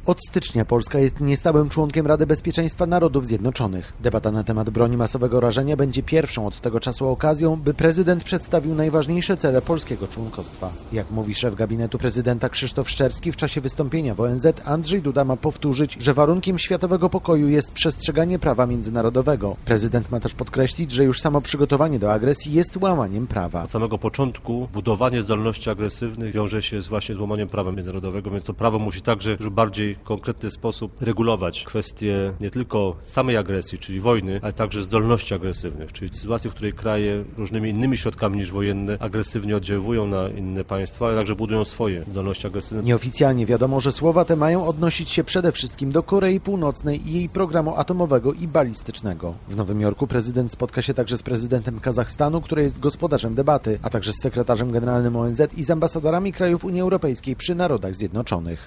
Od stycznia Polska jest niestałym członkiem Rady Bezpieczeństwa Narodów Zjednoczonych. Debata na temat broni masowego rażenia będzie pierwszą od tego czasu okazją, by prezydent przedstawił najważniejsze cele polskiego członkostwa. Jak mówi szef gabinetu prezydenta Krzysztof Szczerski, w czasie wystąpienia w ONZ Andrzej Duda ma powtórzyć, że warunkiem światowego pokoju jest przestrzeganie prawa międzynarodowego. Prezydent ma też podkreślić, że już samo przygotowanie do agresji jest łamaniem prawa. Od samego początku budowanie zdolności agresywnych wiąże się właśnie z łamaniem prawa międzynarodowego, więc to prawo musi także już bardziej konkretny sposób regulować kwestie nie tylko samej agresji, czyli wojny, ale także zdolności agresywnych, czyli sytuacji, w której kraje różnymi innymi środkami niż wojenne agresywnie oddziaływują na inne państwa, ale także budują swoje zdolności agresywne. Nieoficjalnie wiadomo, że słowa te mają odnosić się przede wszystkim do Korei Północnej i jej programu atomowego i balistycznego. W Nowym Jorku prezydent spotka się także z prezydentem Kazachstanu, który jest gospodarzem debaty, a także z sekretarzem generalnym ONZ i z ambasadorami krajów Unii Europejskiej przy Narodach Zjednoczonych.